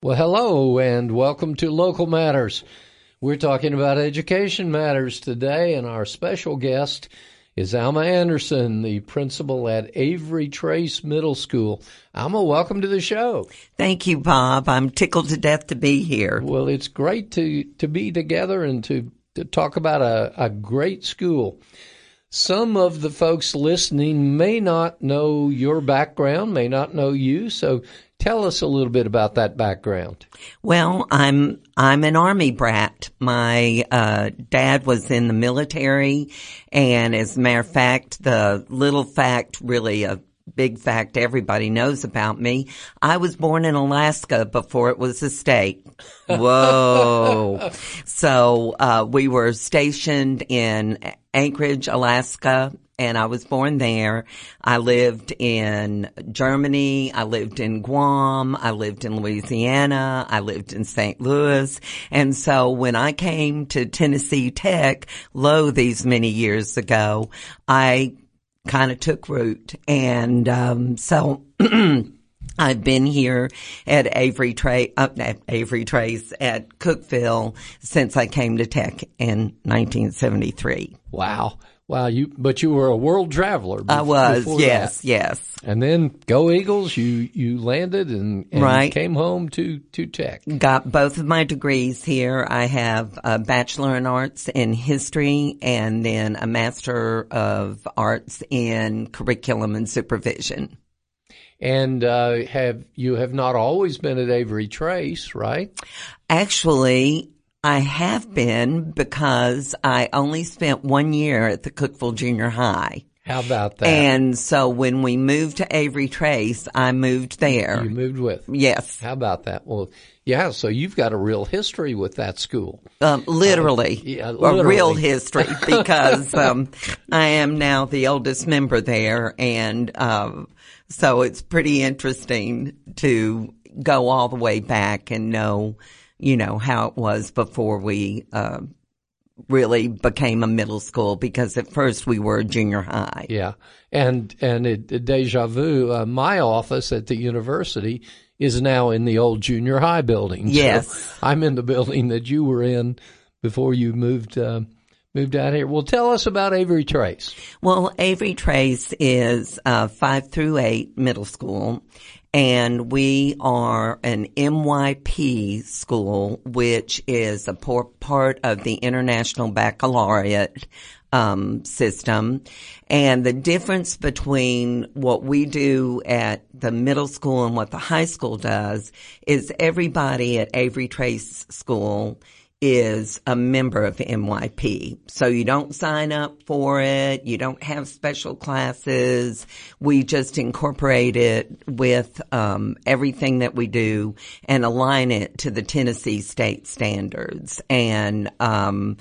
Well, hello and welcome to Local Matters. We're talking about education matters today, and our special guest is Alma Anderson, the principal at Avery Trace Middle School. Alma, welcome to the show. Thank you, Bob. I'm tickled to death to be here. Well, it's great to be together and to talk about a great school. Some of the folks listening may not know your background, may not know you, so tell us a little bit about that background. Well, I'm an Army brat. My dad was in the military, and as a matter of fact, the little fact, really a big fact everybody knows about me, I was born in Alaska before it was a state. Whoa. So we were stationed in Anchorage, Alaska, and I was born there. I lived in Germany. I lived in Guam. I lived in Louisiana. I lived in St. Louis. And so when I came to Tennessee Tech, these many years ago, I kind of took root. And so I've been here at Avery Trace at Cookeville since I came to Tech in 1973. Wow. But you were a world traveler. I was, yes. And then go Eagles, you landed and right. Came home to Tech. Got both of my degrees here. I have a Bachelor in Arts in History and then a Master of Arts in Curriculum and Supervision. And you have not always been at Avery Trace, right? Actually, I have been because I only spent 1 year at the Cookeville Junior High. How about that? And so when we moved to Avery Trace, I moved there. You moved with? Yes. How about that? Well, yeah, so you've got a real history with that school. Literally. A real history because I am now the oldest member there, and so it's pretty interesting to go all the way back and know how it was before we really became a middle school, because at first we were a junior high. Yeah. And deja vu, my office at the university is now in the old junior high building. Yes. So I'm in the building that you were in before you moved out here. Well, tell us about Avery Trace. Well, Avery Trace is 5 through 8 middle school. And we are an MYP school, which is a part of the International Baccalaureate system. And the difference between what we do at the middle school and what the high school does is everybody at Avery Trace School is a member of MYP. So you don't sign up for it. You don't have special classes. We just incorporate it with everything that we do and align it to the Tennessee state standards. And I'm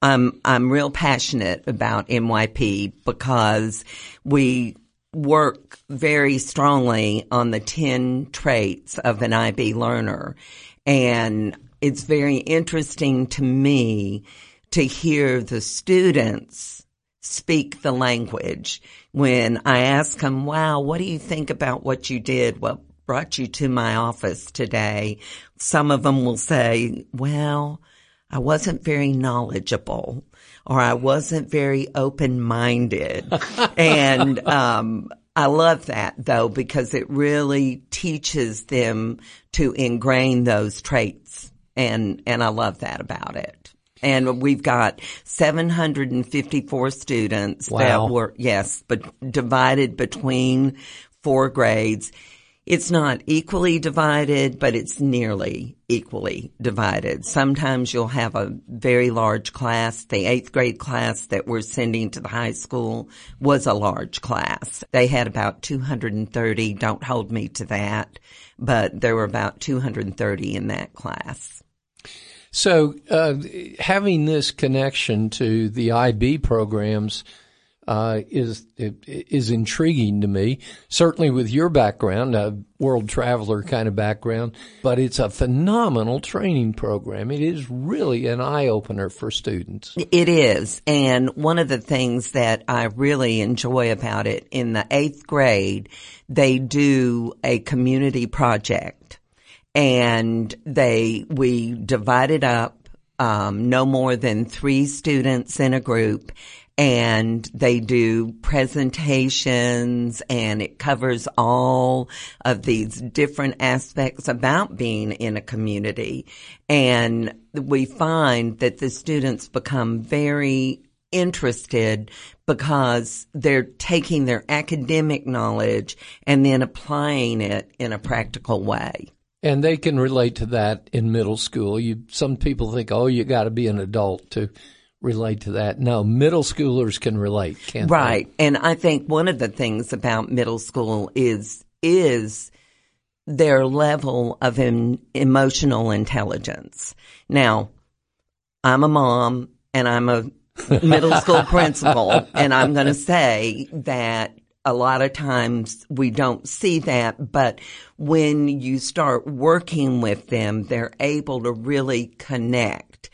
real passionate about MYP because we work very strongly on the 10 traits of an IB learner. And it's very interesting to me to hear the students speak the language. When I ask them, wow, what do you think about what you did? What brought you to my office today? Some of them will say, well, I wasn't very knowledgeable, or I wasn't very open-minded. And I love that, though, because it really teaches them to ingrain those traits. And I love that about it. And we've got 754 students that were, but divided between 4 grades. It's not equally divided, but it's nearly equally divided. Sometimes you'll have a very large class. The 8th grade class that we're sending to the high school was a large class. They had about 230. Don't hold me to that, but there were about 230 in that class. So, having this connection to the IB programs, is intriguing to me. Certainly with your background, a world traveler kind of background, but it's a phenomenal training program. It is really an eye-opener for students. It is. And one of the things that I really enjoy about it, in the 8th grade, they do a community project. and we divided up, no more than 3 students in a group, and they do presentations, and it covers all of these different aspects about being in a community. And we find that the students become very interested because they're taking their academic knowledge and then applying it in a practical way. And they can relate to that in middle school. Some people think, oh, you got to be an adult to relate to that. No, middle schoolers can relate, can't right. They? And I think one of the things about middle school is their level of emotional intelligence. Now, I'm a mom and I'm a middle school principal, and I'm going to say that a lot of times we don't see that, but when you start working with them, they're able to really connect.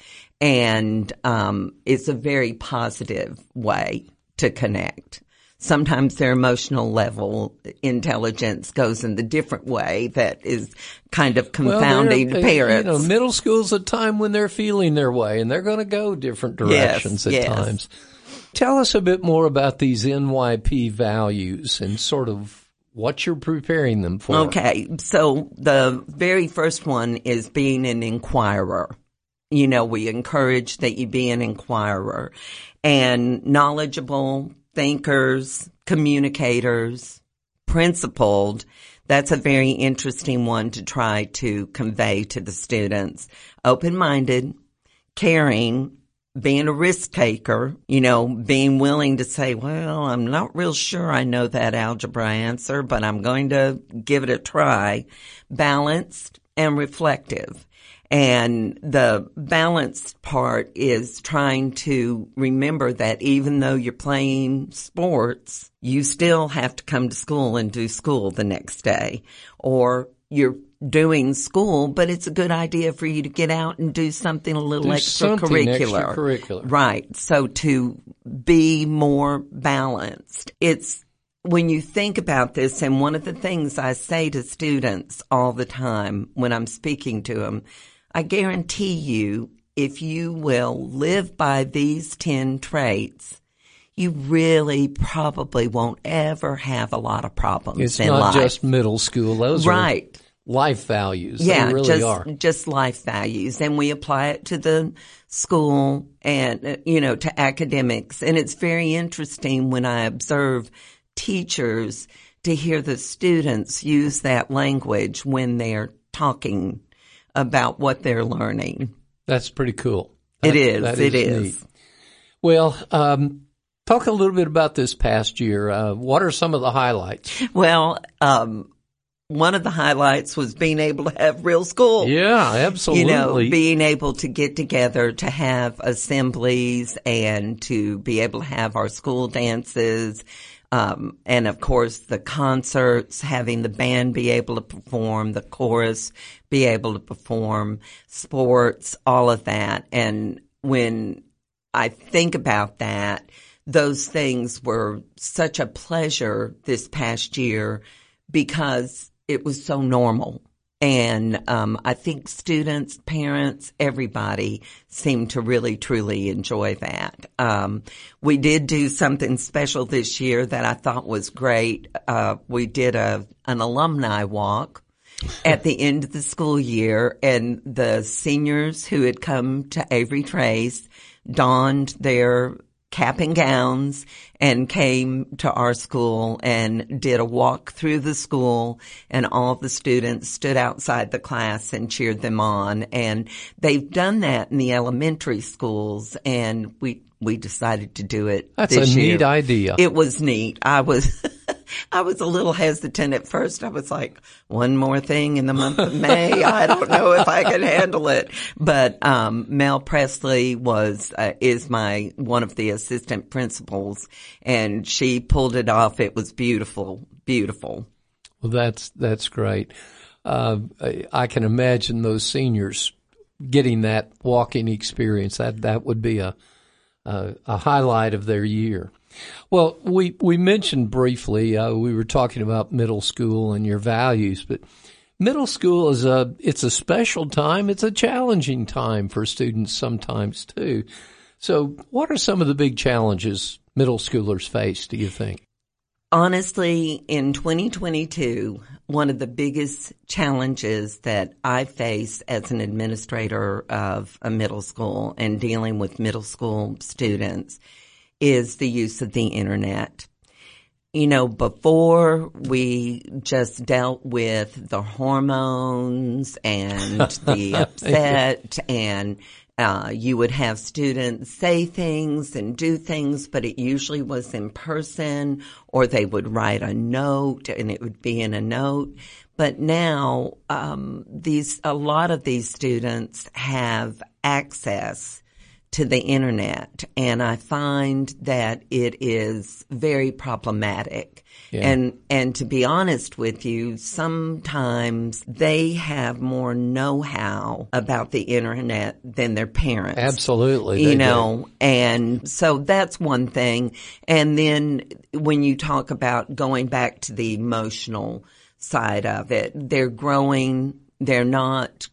And it's a very positive way to connect. Sometimes their emotional level intelligence goes in the different way that is kind of confounding to parents. Middle school's a time when they're feeling their way, and they're going to go different directions at times. Tell us a bit more about these NYP values and sort of what you're preparing them for. Okay, so the very first one is being an inquirer. We encourage that you be an inquirer and knowledgeable thinkers, communicators, principled. That's a very interesting one to try to convey to the students. Open-minded, caring, being a risk taker, being willing to say, well, I'm not real sure I know that algebra answer, but I'm going to give it a try. Balanced and reflective. And the balanced part is trying to remember that even though you're playing sports, you still have to come to school and do school the next day. Or you're doing school, but it's a good idea for you to get out and do something a little extracurricular. Right. So to be more balanced. It's when you think about this, and one of the things I say to students all the time when I'm speaking to them, I guarantee you, if you will live by these 10 traits, you really probably won't ever have a lot of problems in life. It's not just middle school. Those are life values. Yeah, they really are. Just life values. And we apply it to the school and, to academics. And it's very interesting when I observe teachers to hear the students use that language when they're talking about what they're learning. That's pretty cool. It is. Neat. Well, talk a little bit about this past year. What are some of the highlights? Well, one of the highlights was being able to have real school. Yeah, absolutely. Being able to get together to have assemblies and to be able to have our school dances. And of course the concerts, having the band be able to perform, the chorus be able to perform, sports, all of that. And when I think about that, those things were such a pleasure this past year because it was so normal. And I think students, parents, everybody seemed to really, truly enjoy that. We did do something special this year that I thought was great. We did an alumni walk at the end of the school year, and the seniors who had come to Avery Trace donned their cap and gowns and came to our school and did a walk through the school, and all the students stood outside the class and cheered them on. And they've done that in the elementary schools, and we decided to do it this year. That's a neat idea. It was neat. I was a little hesitant at first. I was like, one more thing in the month of May. I don't know if I can handle it. But Mel Presley is one of the assistant principals, and she pulled it off. It was beautiful, beautiful. Well, that's great. I can imagine those seniors getting that walking experience. That would be a highlight of their year. Well, we mentioned briefly, we were talking about middle school and your values, but Middle school it's a special time. It's a challenging time for students sometimes too. So what are some of the big challenges middle schoolers face, do you think? Honestly, in 2022, one of the biggest challenges that I face as an administrator of a middle school and dealing with middle school students is the use of the internet. You know, before we just dealt with the hormones and the upset and you would have students say things and do things, but it usually was in person, or they would write a note and it would be in a note. But now, a lot of these students have access to the internet, and I find that it is very problematic. Yeah. And to be honest with you, sometimes they have more know-how about the internet than their parents. Absolutely. You know, and so that's one thing. And then when you talk about going back to the emotional side of it, they're growing, they're not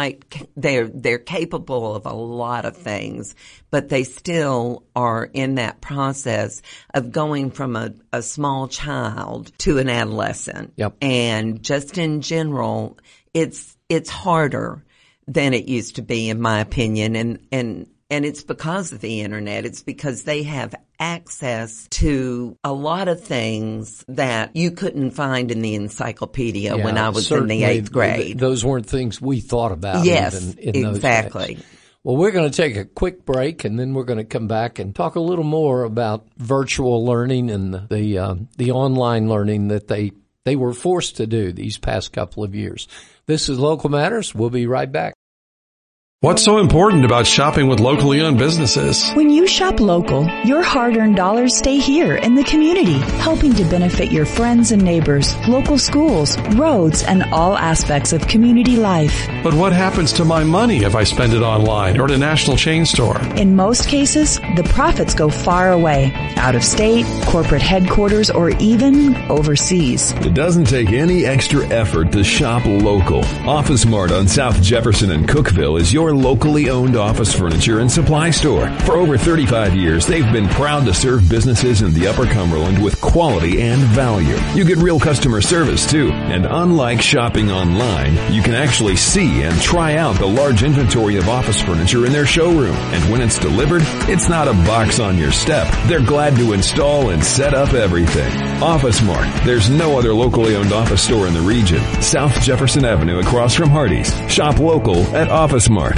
they're capable of a lot of things, but they still are in that process of going from a small child to an adolescent. Yep. And just in general, it's harder than it used to be, in my opinion. And it's because of the internet. It's because they have access to a lot of things that you couldn't find in the encyclopedia when I was in the 8th grade. Those weren't things we thought about. Yes, in exactly. Those days. Well, we're going to take a quick break, and then we're going to come back and talk a little more about virtual learning and the online learning that they were forced to do these past couple of years. This is Local Matters. We'll be right back. What's so important about shopping with locally owned businesses? When you shop local, your hard-earned dollars stay here in the community, helping to benefit your friends and neighbors, local schools, roads, and all aspects of community life. But what happens to my money if I spend it online or at a national chain store? In most cases, the profits go far away, out of state, corporate headquarters, or even overseas. It doesn't take any extra effort to shop local. Office Mart on South Jefferson and Cookeville is your locally owned office furniture and supply store. For over 35 years, they've been proud to serve businesses in the Upper Cumberland with quality and value. You get real customer service too. And unlike shopping online, you can actually see and try out the large inventory of office furniture in their showroom. And when it's delivered, it's not a box on your step. They're glad to install and set up everything. Office Mart. There's no other locally owned office store in the region. South Jefferson Avenue across from Hardee's. Shop local at Office Mart.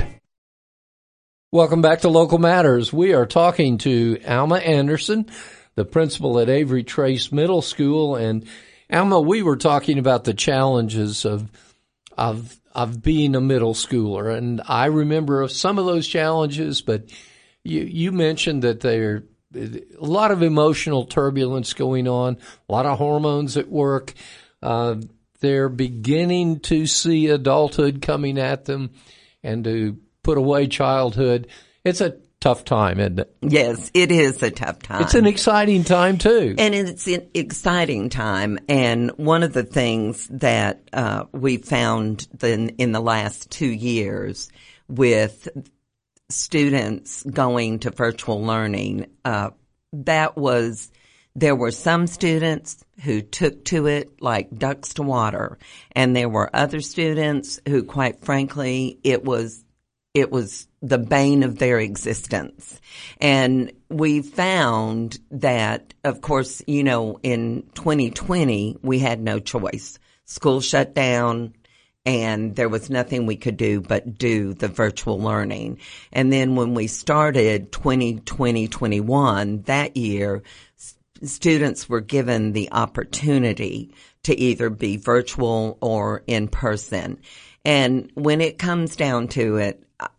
Welcome back to Local Matters. We are talking to Alma Anderson, the principal at Avery Trace Middle School. And Alma, we were talking about the challenges of being a middle schooler. And I remember some of those challenges, but you mentioned that there a lot of emotional turbulence going on, a lot of hormones at work. They're beginning to see adulthood coming at them and to put away childhood. It's a tough time, isn't it? Yes, it is a tough time. It's an exciting time, too. And it's an exciting time. And one of the things that we found in the last 2 years with students going to virtual learning, there were some students who took to it like ducks to water. And there were other students who, quite frankly, it was the bane of their existence. And we found that, of course, you know, in 2020, we had no choice. School shut down and there was nothing we could do but do the virtual learning. And then when we started 2020-21, that year, students were given the opportunity to either be virtual or in person. And when it comes down to it,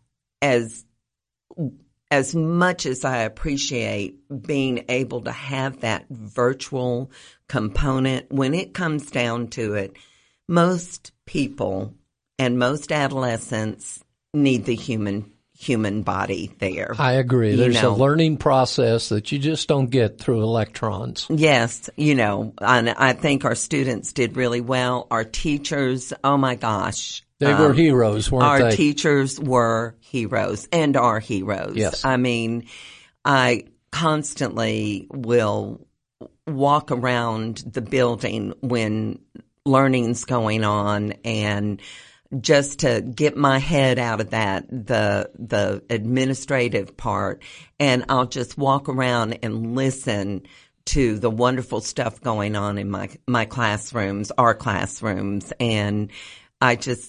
as much as I appreciate being able to have that virtual component, when it comes down to it, most people and most adolescents need the human human body there. I agree. There's a learning process that you just don't get through electrons. Yes, and I think our students did really well. Our teachers, oh my gosh. They were heroes, weren't they? Our teachers were heroes and are heroes. Yes. I mean, I constantly will walk around the building when learning's going on, and just to get my head out of that, the administrative part, and I'll just walk around and listen to the wonderful stuff going on in my classrooms, our classrooms, and I just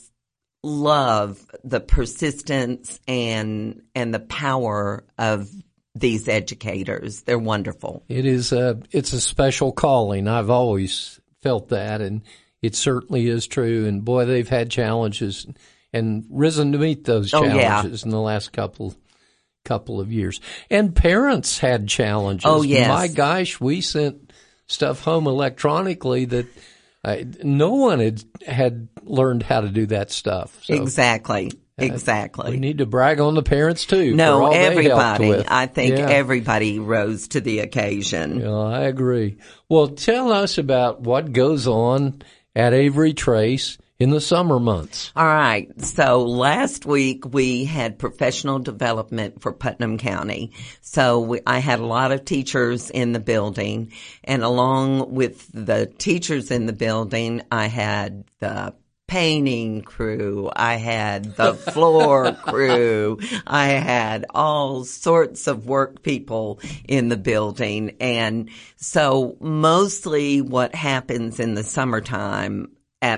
love the persistence and the power of these educators. They're wonderful. It's a special calling. I've always felt that, and it certainly is true. And boy, they've had challenges and risen to meet those challenges in the last couple of years. And parents had challenges. Oh, yes. My gosh, we sent stuff home electronically that no one had learned how to do that stuff. So, Exactly. We need to brag on the parents too. No, for all everybody. They helped with. I think everybody rose to the occasion. Yeah, I agree. Well, tell us about what goes on at Avery Trace in the summer months. All right. So last week we had professional development for Putnam County. So I had a lot of teachers in the building, and along with the teachers in the building, I had the painting crew, I had the floor crew, I had all sorts of work people in the building. And so mostly what happens in the summertime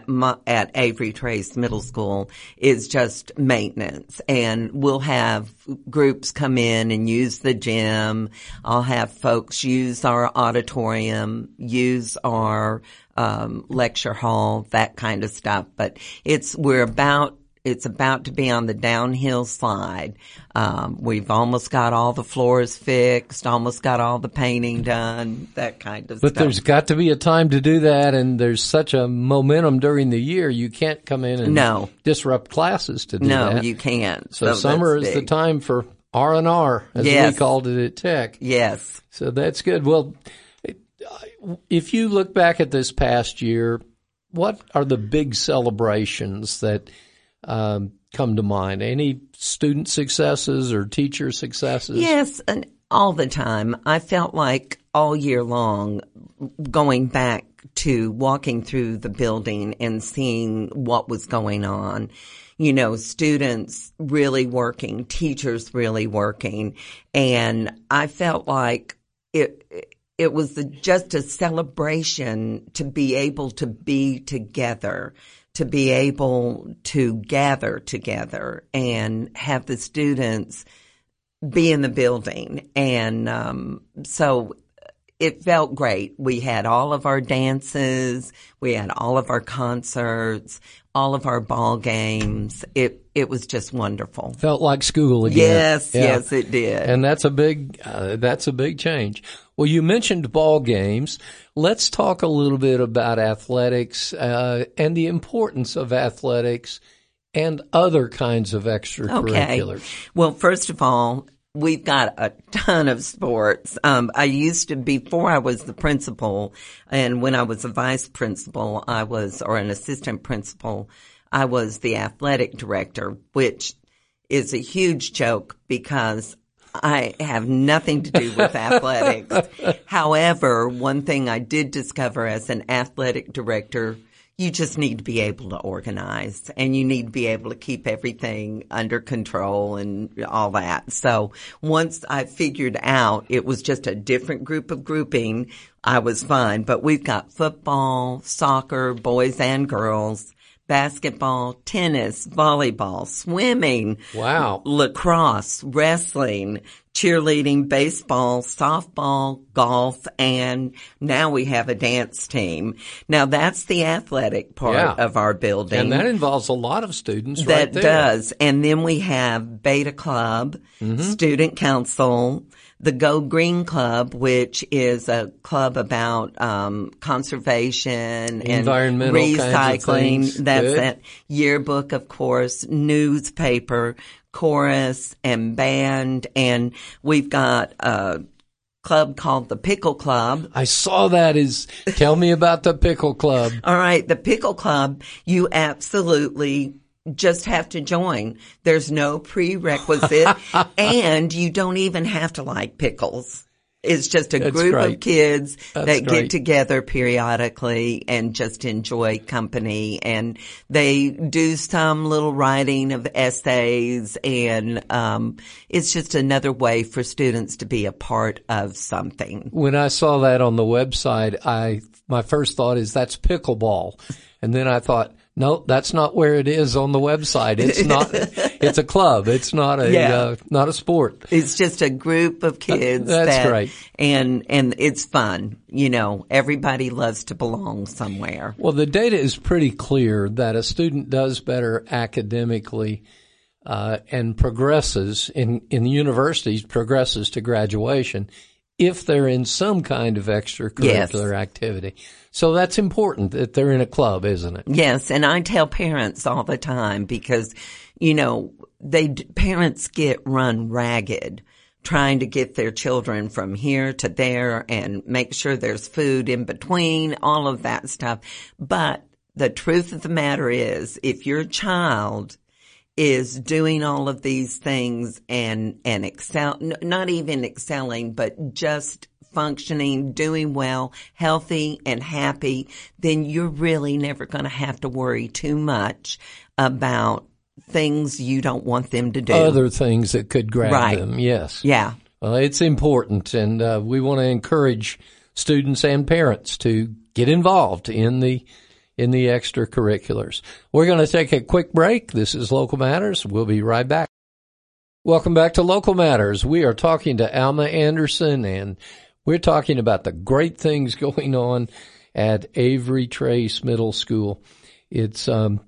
at Avery Trace Middle School is just maintenance, and we'll have groups come in and use the gym. I'll have folks use our auditorium, use our lecture hall, that kind of stuff. But it's about to be on the downhill slide. We've almost got all the floors fixed, almost got all the painting done, that kind of stuff. But there's got to be a time to do that, and there's such a momentum during the year. You can't come in and disrupt classes to do that. No, you can't. So summer is the time for R&R, as we called it at Tech. Yes. So that's good. Well, if you look back at this past year, what are the big celebrations that come to mind? Any student successes or teacher successes? Yes, and all the time. I felt like all year long, going back to walking through the building and seeing what was going on. Students really working, teachers really working, and I felt like it was just a celebration to be able to be together, to be able to gather together and have the students be in the building. And so it felt great. We had all of our dances, we had all of our concerts, all of our ball games. It was just wonderful. Felt like school again. Yes, it did. And that's a big change. Well, you mentioned ball games. Let's talk a little bit about athletics and the importance of athletics and other kinds of extracurriculars. Okay. Well, first of all, we've got a ton of sports. I used to, before I was the principal, and when I was a vice principal, or an assistant principal, I was the athletic director, which is a huge joke because I have nothing to do with athletics. However, one thing I did discover as an athletic director, you just need to be able to organize, and you need to be able to keep everything under control and all that. So once I figured out it was just a different grouping, I was fine. But we've got football, soccer, boys and girls, basketball, tennis, volleyball, swimming, lacrosse, wrestling, cheerleading, baseball, softball, golf, and now we have a dance team. Now that's the athletic part of our building. And that involves a lot of students right there. That does. And then we have Beta Club, Student Council, the Go Green Club, which is a club about conservation and recycling. Kinds of things. That's it. Yearbook, of course, newspaper, chorus and band, and we've got a club called the Pickle Club. I saw that. Tell me about the Pickle Club. All right, the Pickle Club, you absolutely just have to join. There's no prerequisite, and you don't even have to like pickles. It's just a group of kids that get together periodically and just enjoy company. And they do some little writing of essays, and it's just another way for students to be a part of something. When I saw that on the website, my first thought is that's pickleball. And then I thought, no, that's not where it is on the website. It's not. It's a club. It's not not a sport. It's just a group of kids. That's great. And it's fun. You know, everybody loves to belong somewhere. Well, the data is pretty clear that a student does better academically, and progresses in the universities, progresses to graduation if they're in some kind of extracurricular activity. So that's important that they're in a club, isn't it? Yes, and I tell parents all the time because, you know, parents get run ragged trying to get their children from here to there and make sure there's food in between, all of that stuff. But the truth of the matter is, if your child is doing all of these things and not even excelling, but just functioning, doing well, healthy and happy, then you're really never going to have to worry too much about things you don't want them to do. Other things that could grab them, yes. Yeah. Well, it's important, and we want to encourage students and parents to get involved in the extracurriculars. We're going to take a quick break. This is Local Matters. We'll be right back. Welcome back to Local Matters. We are talking to Alma Anderson, and we're talking about the great things going on at Avery Trace Middle School. It's been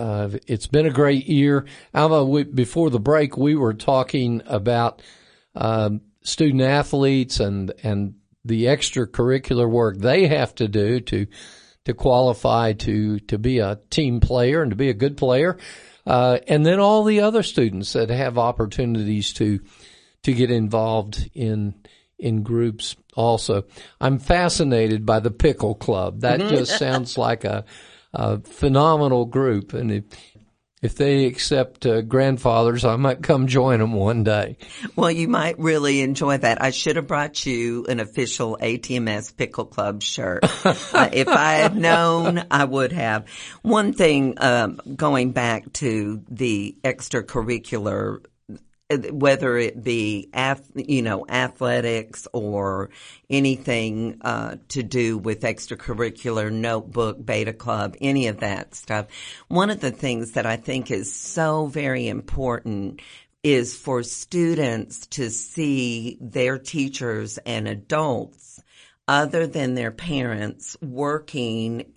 a great year. Alma, before the break, we were talking about student athletes and the extracurricular work they have to do to qualify to be a team player and to be a good player. And then all the other students that have opportunities to get involved in groups also. I'm fascinated by the Pickle Club. That just sounds like a phenomenal group. And if they accept grandfathers, I might come join them one day. Well, you might really enjoy that. I should have brought you an official ATMS Pickle Club shirt. If I had known, I would have. One thing, going back to the extracurricular, whether it be athletics or anything to do with extracurricular, notebook, beta club, any of that stuff. One of the things that I think is so very important is for students to see their teachers and adults other than their parents working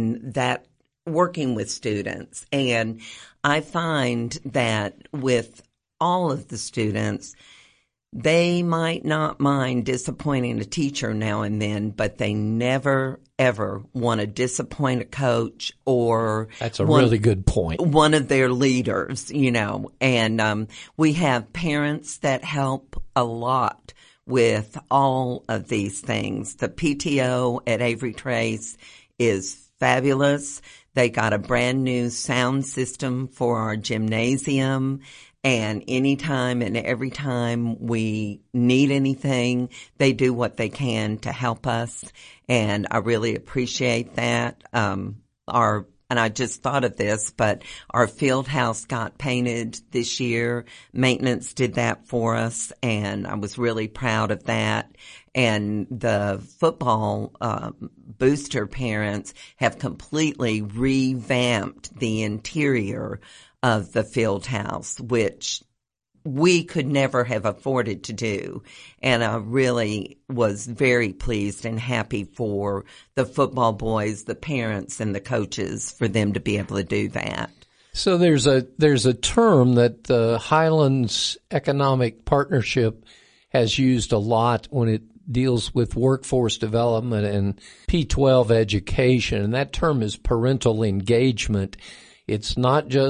with students. And I find that with all of the students, they might not mind disappointing a teacher now and then, but they never, ever want to disappoint a coach or that's a really good point. One of their leaders, and we have parents that help a lot with all of these things. The PTO at Avery Trace is fabulous. They got a brand new sound system for our gymnasium. And anytime and every time we need anything, they do what they can to help us. And I really appreciate that. And I just thought of this, but our field house got painted this year. Maintenance did that for us, and I was really proud of that. And the football booster parents have completely revamped the interior of the field house, which we could never have afforded to do. And I really was very pleased and happy for the football boys, the parents, and the coaches for them to be able to do that. So there's a term that the Highlands Economic Partnership has used a lot when it deals with workforce development and P-12 education, and that term is parental engagement. It's not just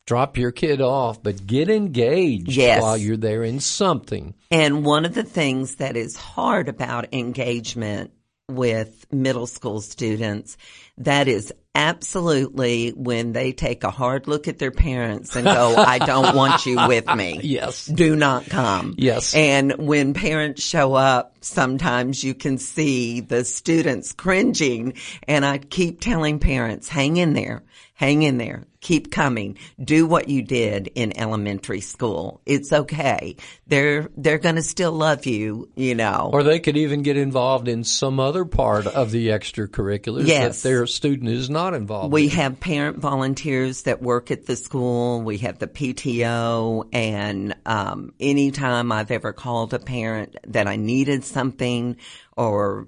drop your kid off, but get engaged Yes. while you're there in something. And one of the things that is hard about engagement with middle school students, that is absolutely when they take a hard look at their parents and go, I don't want you with me. Yes. Do not come. Yes. And when parents show up, sometimes you can see the students cringing. And I keep telling parents, hang in there. Hang in there. Keep coming. Do what you did in elementary school. It's okay. They're going to still love you, you know. Or they could even get involved in some other part of the extracurriculars Yes. that their student is not involved We in. have parent volunteers that work at the school. We have the PTO, and anytime I've ever called a parent that I needed something, or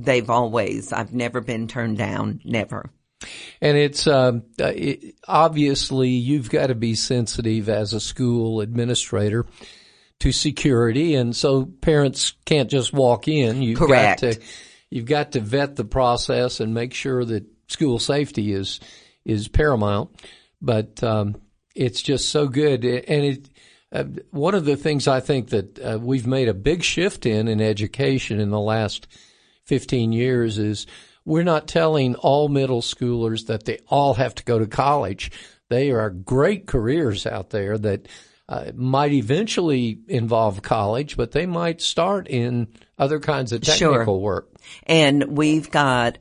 I've never been turned down, never. And it's obviously you've got to be sensitive as a school administrator to security, and so parents can't just walk in. Correct. You've got to vet the process and make sure that school safety is paramount. But it's just so good, and one of the things I think that we've made a big shift in education in the last 15 years is we're not telling all middle schoolers that they all have to go to college. There are great careers out there that might eventually involve college, but they might start in other kinds of technical work. And we've got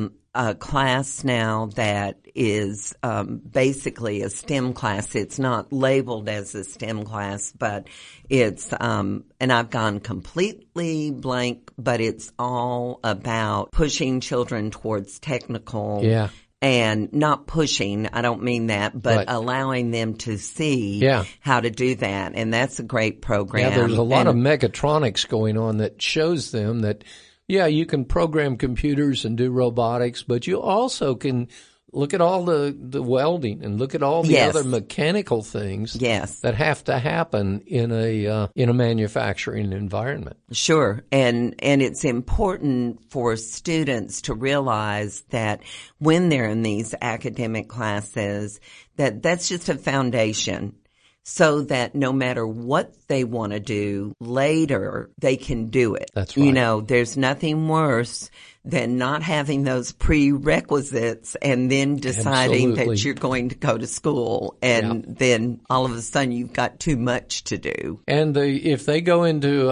a class now that is basically a STEM class. It's not labeled as a STEM class, but it's and I've gone completely blank, but it's all about pushing children towards technical. Yeah. And not pushing, I don't mean that, but Right. allowing them to see Yeah. how to do that. And that's a great program. Yeah, there's a lot of And- mechatronics going on that shows them that, yeah, you can program computers and do robotics, but you also can look at all the welding and look at all the Yes. other mechanical things Yes. that have to happen in a manufacturing environment. Sure. And it's important for students to realize that when they're in these academic classes, that that's just a foundation, so that no matter what they want to do later, they can do it. That's right. You know, there's nothing worse than not having those prerequisites and then deciding Absolutely. that you're going to go to school, and then all of a sudden you've got too much to do. And if they go into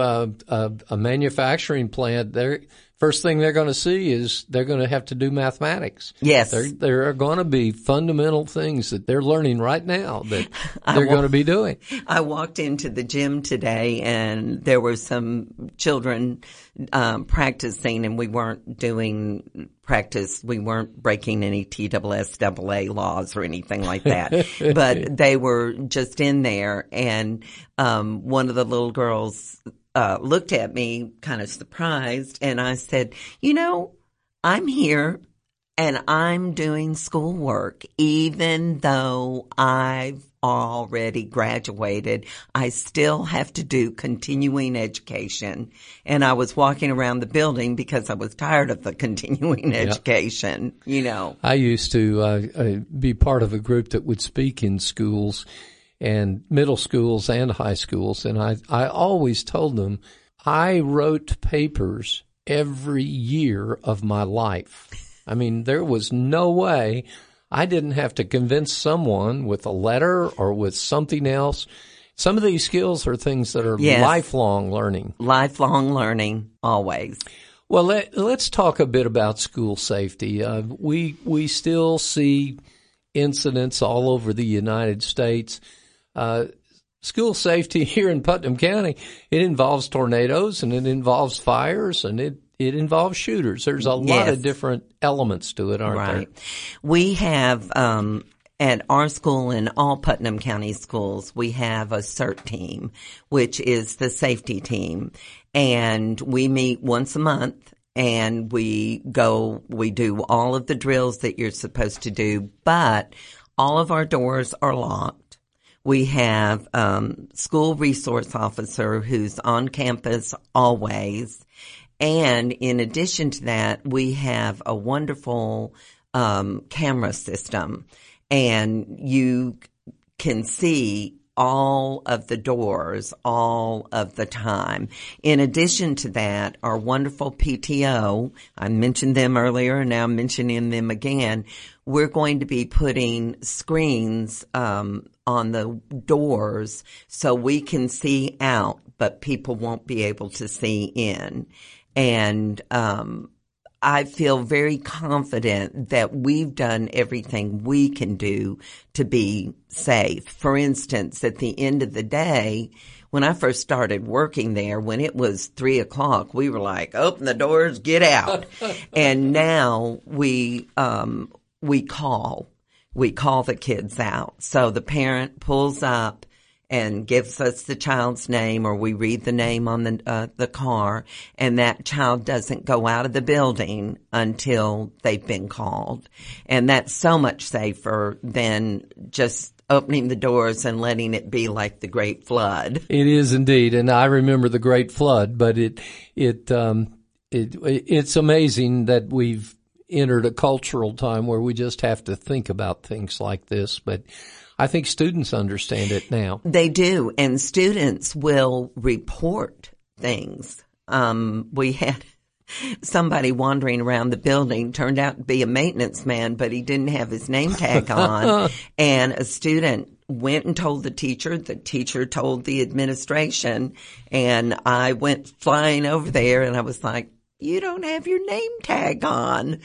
a manufacturing plant, first thing they're going to see is they're going to have to do mathematics. Yes. There are going to be fundamental things that they're learning right now that they're going to be doing. I walked into the gym today and there were some children practicing, and we weren't doing practice. We weren't breaking any TSSAA laws or anything like that. But they were just in there, and one of the little girls looked at me kind of surprised, and I said, you know, I'm here and I'm doing schoolwork. Even though I've already graduated, I still have to do continuing education. And I was walking around the building because I was tired of the continuing education, you know. I used to be part of a group that would speak in schools, and middle schools and high schools, and I always told them I wrote papers every year of my life. I mean, there was no way I didn't have to convince someone with a letter or with something else. Some of these skills are things that are lifelong learning. Lifelong learning, always. Well, let's talk a bit about school safety. We still see incidents all over the United States. School safety here in Putnam County, it involves tornadoes, and it involves fires, and it involves shooters. There's a lot of different elements to it, aren't there? We have, at our school and all Putnam County schools, we have a CERT team, which is the safety team. And we meet once a month, and we do all of the drills that you're supposed to do, but all of our doors are locked. We have school resource officer who's on campus always. And in addition to that, we have a wonderful camera system. And you can see all of the doors all of the time. In addition to that, our wonderful PTO, I mentioned them earlier and now I'm mentioning them again, we're going to be putting screens on the doors so we can see out, but people won't be able to see in. And I feel very confident that we've done everything we can do to be safe. For instance, at the end of the day, when I first started working there, when it was 3:00, we were like, open the doors, get out. And now we call the kids out. So the parent pulls up and gives us the child's name, or we read the name on the car, and that child doesn't go out of the building until they've been called. And that's so much safer than just opening the doors and letting it be like the Great Flood. It is indeed, and I remember the Great Flood, but it's amazing that we've entered a cultural time where we just have to think about things like this, but I think students understand it now. They do, and students will report things. We had somebody wandering around the building, turned out to be a maintenance man, but he didn't have his name tag on, and a student went and told the teacher told the administration, and I went flying over there, and I was like, you don't have your name tag on,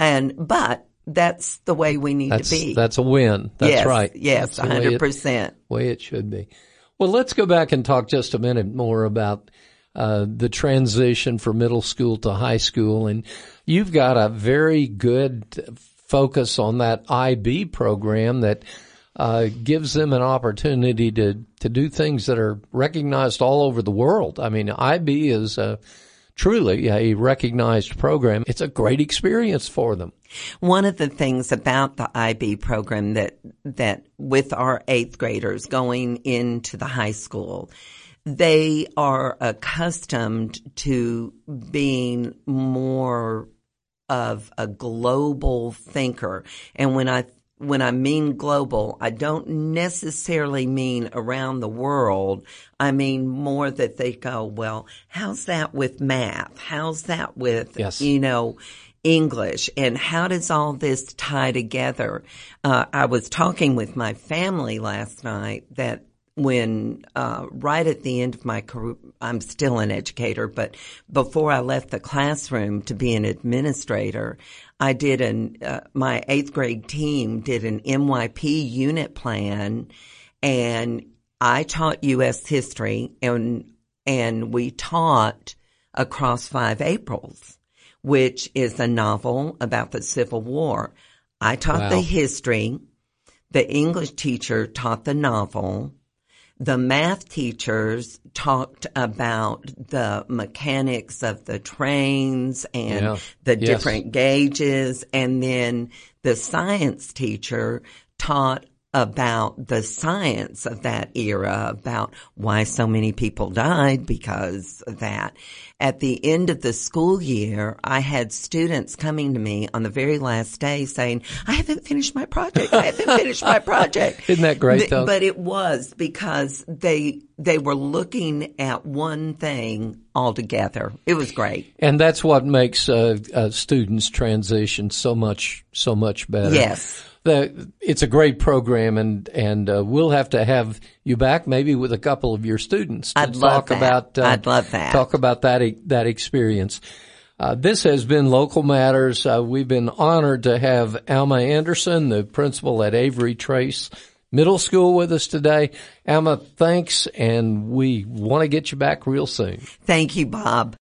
but that's the way we need to be. That's a win. That's yes, right. Yes, 100%. Way it should be. Well, let's go back and talk just a minute more about the transition from middle school to high school. And you've got a very good focus on that IB program that gives them an opportunity to do things that are recognized all over the world. I mean, IB is truly a recognized program. It's a great experience for them. One of the things about the IB program that with our 8th graders going into the high school, they are accustomed to being more of a global thinker. And when I mean global, I don't necessarily mean around the world. I mean more that they go, well, how's that with math? How's that with, English? And how does all this tie together? I was talking with my family last night that when, right at the end of my career, I'm still an educator, but before I left the classroom to be an administrator, I did my 8th grade team did an MYP unit plan, and I taught U.S. history, and we taught Across 5 Aprils, which is a novel about the Civil War. I taught the history. The English teacher taught the novel. The math teachers talked about the mechanics of the trains and the different gauges. And then the science teacher taught about the science of that era, about why so many people died because of that. At the end of the school year, I had students coming to me on the very last day saying, I haven't finished my project. I haven't finished my project. Isn't that great, though? But it was because they were looking at one thing altogether. It was great. And that's what makes students transition so much better. Yes. It's a great program, and we'll have to have you back maybe with a couple of your students to I'd love that. Talk about that experience. This has been Local Matters. We've been honored to have Alma Anderson, the principal at Avery Trace Middle School, with us today. Alma, thanks, and we want to get you back real soon. Thank you, Bob.